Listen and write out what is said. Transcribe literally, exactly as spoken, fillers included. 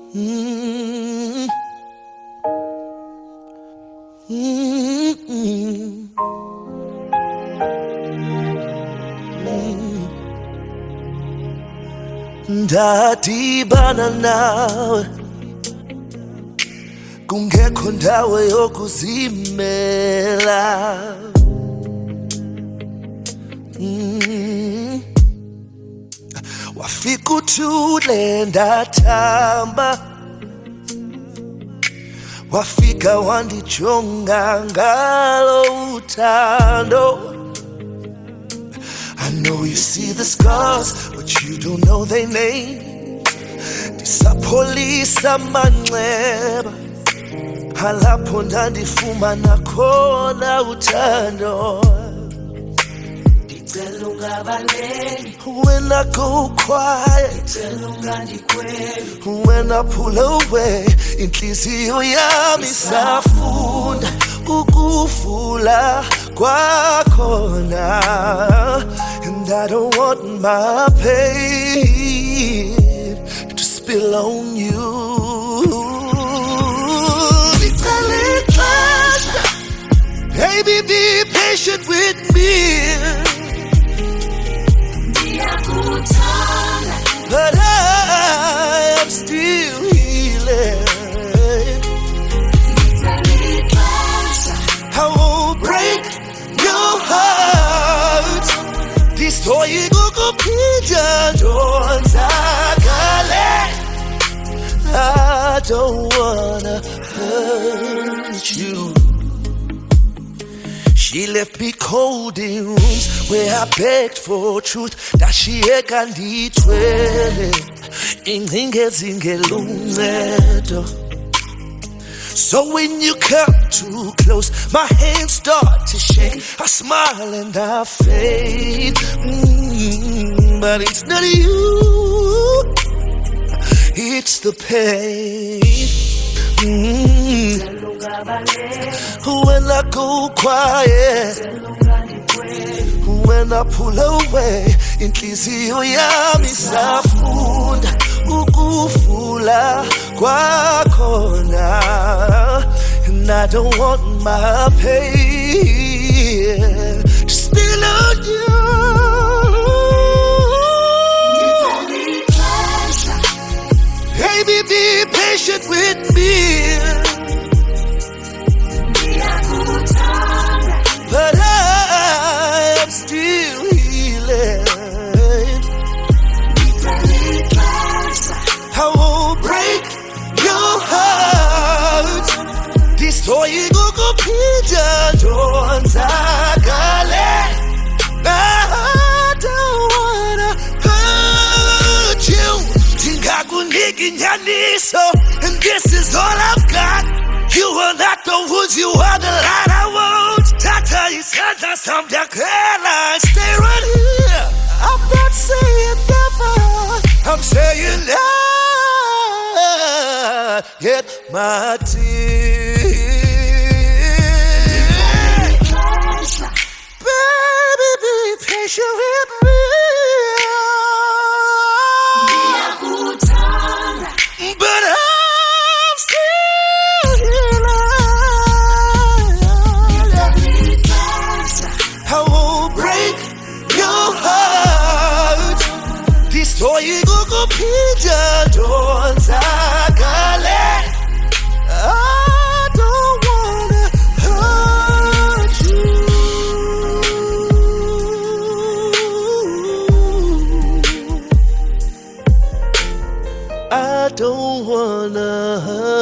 Mm-hmm. Mm-hmm. Ndadibana nawe kungekho ndawo yokuzimela. Mm. Wafika uthule ndathamba, wafika wandijonga ngalo uthando. I know you see the scars, but you don't know their name. Ndisapholisa manxeba, halapho ndandifumana khona uthando. Ndicela ungabaleki When I go quiet, ndicela ungandikhweli when I pull away, inhliziyo yami safunda ukuvula kwakhona. And I don't want my pain to spill on you. Baby, be patient with me. Ndiyakuthanda But I am still healing. I won't break your heart. Destroying ukuphinda ndonzakale. I don't wanna hurt you. She left me cold in rooms where I begged for truth. Ndashiyeka ndithwele ingcinga zingeluncedo. So when you come too close, my hands start to shake. I smile and I fade, mm, but it's not you, it's the pain. Mm. ndicela ungabaleki When I go quiet, ndicela ungandikhweli when I pull away, inhliziyo yami safunda ukuvula kwakhona. And I don't want my pain to spill on you. Baby, be patient with me. Ndiyakuthanda But I am still healing. I won't break your heart. Destroying ukuphinda ndonzakale. I don't wanna hurt you. Ndingakunika inyaniso, and this is all I've got. You are not the woods, you are the light I want. Tata isandla samdakela, stay right here. I'm not saying never, I'm saying not yet, my dear. Baby, be patient with me. Ndiyakuthanda But I'm still healing. I won't break your heart. Destroying ukuphinda ndonzakale. I don't wanna hurt you. I don't wanna hurt